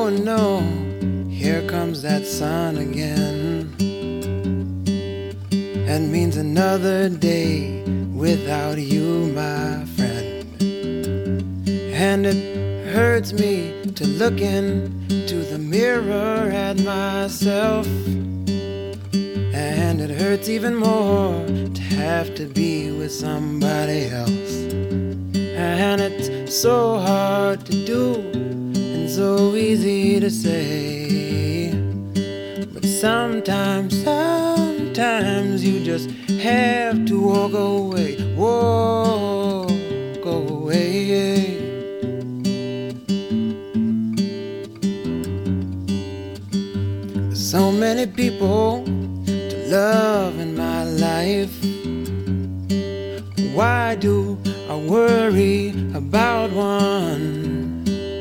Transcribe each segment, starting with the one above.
Oh no, here comes that sun again. That means another day without you, my friend. And it hurts me to look into the mirror at myself. And it hurts even more to have to be with somebody else. And it's so hard to do and so easy to say. But sometimes you just have to walk away. Walk away. So many people to love in my life. Why do I worry about one?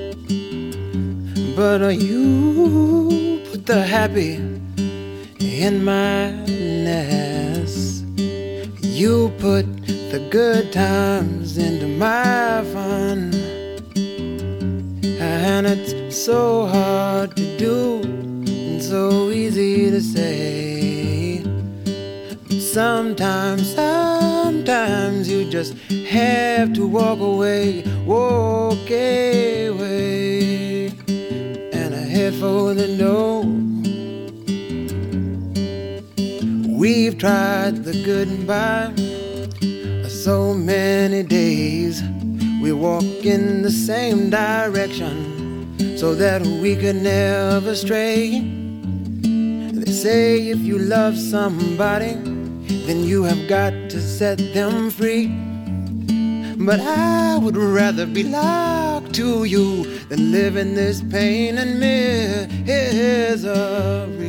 But you put the happy in my nest. You put the good times into my fun. And it's so hard to do and so easy to say. But sometimes you just have to walk away. Walk away. And I head for the door. We've tried the goodbye so many days. We walk in the same direction so that we could never stray. They say if you love somebody, then you have got to set them free. But I would rather be locked to you than live in this pain and misery.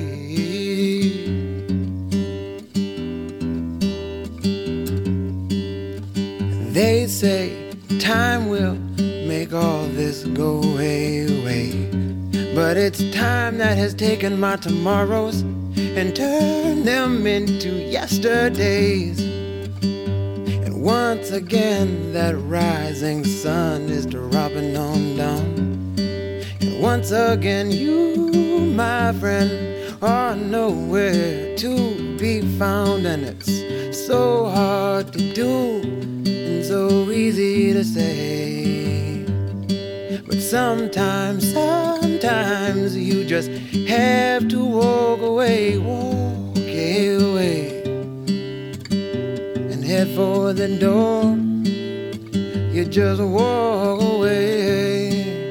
They say time will make all this go away. But it's time that has taken my tomorrows and turned them into yesterdays. And once again that rising sun is dropping on down. And once again you, my friend, are nowhere to be found. And it's so hard to do and so easy to say. But sometimes you just have to walk away. Walk away and head for the door. You just walk away.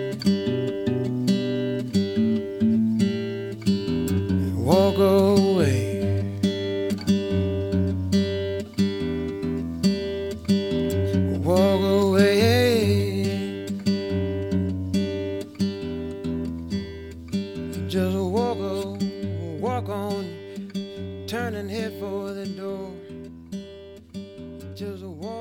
Walk away. Walk away. Just walk on, turn and head for the door. Just walk.